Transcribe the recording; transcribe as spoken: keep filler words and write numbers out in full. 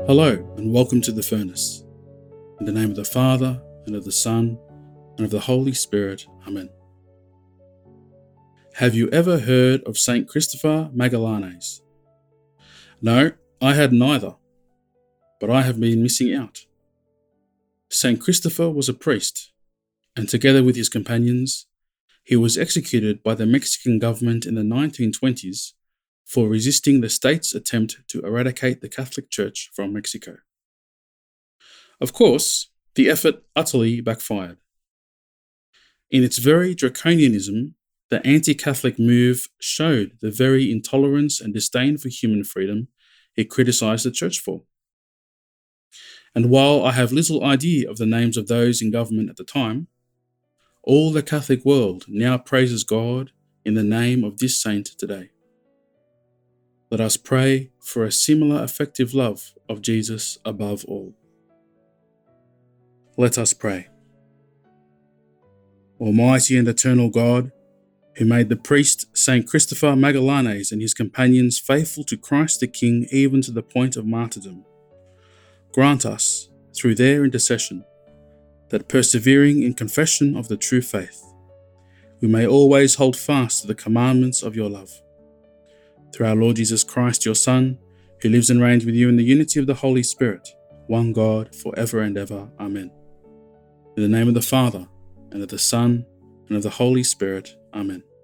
Hello, and welcome to The Furnace. In the name of the Father, and of the Son, and of the Holy Spirit. Amen. Have you ever heard of Saint Christopher Magallanes? No, I had neither, but I have been missing out. Saint Christopher was a priest, and together with his companions, he was executed by the Mexican government in the nineteen twenties for resisting the state's attempt to eradicate the Catholic Church from Mexico. Of course, the effort utterly backfired. In its very draconianism, the anti-Catholic move showed the very intolerance and disdain for human freedom it criticized the Church for. And while I have little idea of the names of those in government at the time, all the Catholic world now praises God in the name of this saint today. Let us pray for a similar effective love of Jesus above all. Let us pray. Almighty and eternal God, who made the priest Saint Christopher Magallanes and his companions faithful to Christ the King even to the point of martyrdom, grant us, through their intercession, that persevering in confession of the true faith, we may always hold fast to the commandments of your love. Through our Lord Jesus Christ, your Son, who lives and reigns with you in the unity of the Holy Spirit, one God, for ever and ever. Amen. In the name of the Father, and of the Son, and of the Holy Spirit. Amen.